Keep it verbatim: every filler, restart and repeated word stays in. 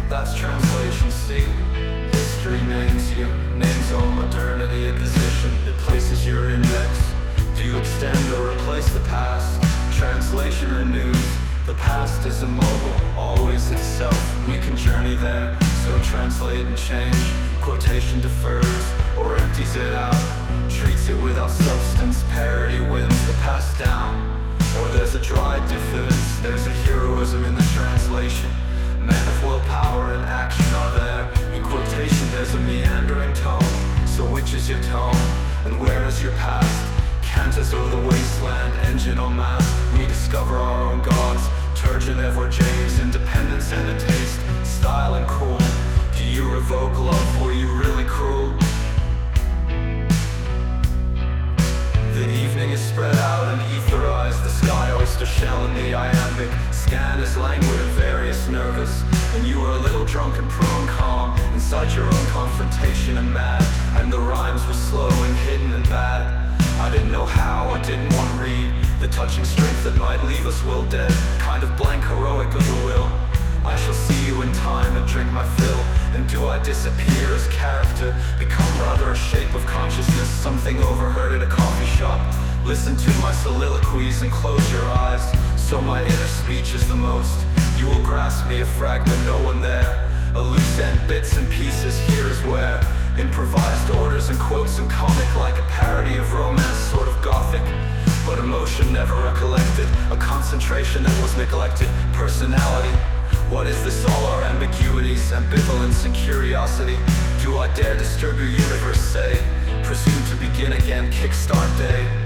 That's translation C. History names you, names on modernity a position. It places your index. Do you extend or replace the past? Translation renews. The past is immobile, always itself. We can journey there, so translate and change. Quotation defers or empties it out, treats it without substance. Parody wins the past down. Or there's a dry difference, there's a heroism in the translation. Men of willpower and action are there. In quotation there's a meandering tone. So which is your tone, and where is your past? Cantus o'er the wasteland, engine on mast. We discover our own gods. Turgenev Edward James, independence and a taste, style and cool. Do you revoke love, were you really cruel? The evening is spread out and etherized. The sky oyster shell in the iambic scan is languid and various nervous. And you are a little drunk and prone calm inside your own confrontation and mad. And the rhymes were slow and hidden and bad. I didn't know how, I didn't want to read the touching strength that might leave us will dead. Kind of blank heroic of the will. I shall see you in time and drink my fill. And do I disappear as character, become rather a shape of consciousness, something overheard at a coffee shop? Listen to my soliloquies and close your eyes, so my inner speech is the most. You will grasp me a fragment, no one there. A loose end, bits and pieces, here is where. Improvised orders and quotes and comic, like a parody of romance, sort of gothic. But emotion never recollected, a concentration that was neglected. Personality, what is this? All our ambiguities, ambivalence and curiosity. Do I dare disturb your universe, say? Presume to begin again, kickstart day.